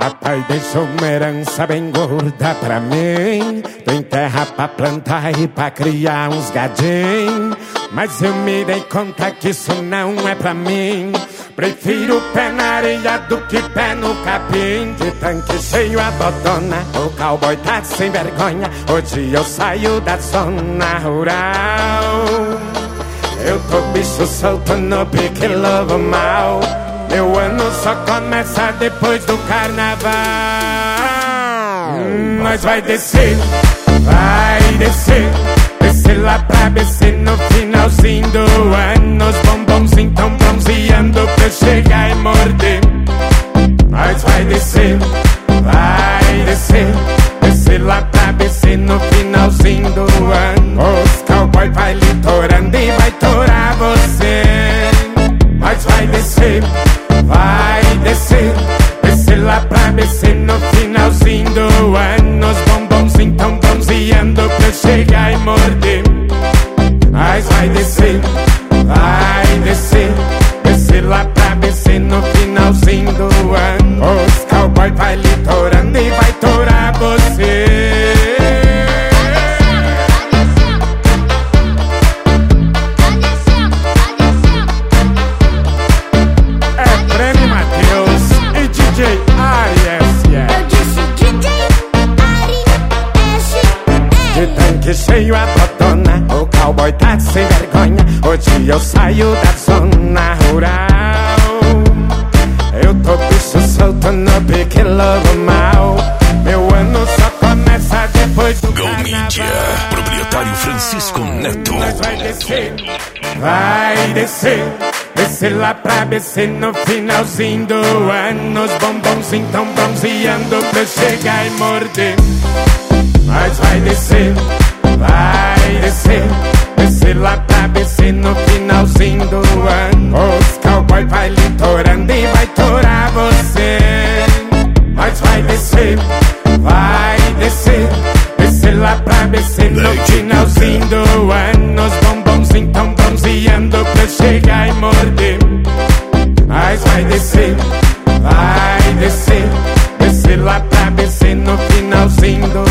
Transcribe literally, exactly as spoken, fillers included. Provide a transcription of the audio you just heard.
Papai deixou uma herança bem gorda pra mim. Tem terra pra plantar e pra criar uns gadinhos. Mas eu me dei conta que isso não é pra mim. Prefiro pé na areia do que pé no capim. De tanque cheio a botona, o cowboy tá sem vergonha. Hoje eu saio da zona rural. Eu tô bicho solto no pique lobo mal. Meu ano só começa depois do carnaval. hum, Nós vai descer, vai descer. Descer lá pra B C no finalzinho do ano. Os bombonzinhos tão bronzeando pra eu chegar e morder. Nós vai descer, vai descer. Descer lá pra B C no finalzinho do ano. Os cowboy vai litorando e vai torar você. Nós vai descer, vai descer. Descer lá pra B C no finalzinho do ano. Os bombonzinhos tão bronzeando pra eu chegar e morder. Nós vai descer, vai descer. Descer lá pra B C no finalzinho do ano. Os cowboy vai litorando e vai torar você. Que cheio a botona, o cowboy tá sem vergonha. Hoje eu saio da zona rural. Eu tô bicho solto no pique lobo mal. Meu ano só começa depois do Go carnaval. Mídia, proprietário Francisco Neto. Nós vai descer, vai descer. Descer lá pra B C no finalzinho do ano. Os bombonzinhos tão bronzeando pra eu chegar e morder. Nós vai descer, vai descer. Descer lá pra B C no finalzinho do ano. Os cowboy vai litorando e vai torar você. Nós vai descer, vai descer. Descer lá pra B C no finalzinho do ano. Os bombonzinhos tão bronzeando pra eu chegar e morder. Nós vai descer, vai descer. Descer lá pra B C no finalzinho do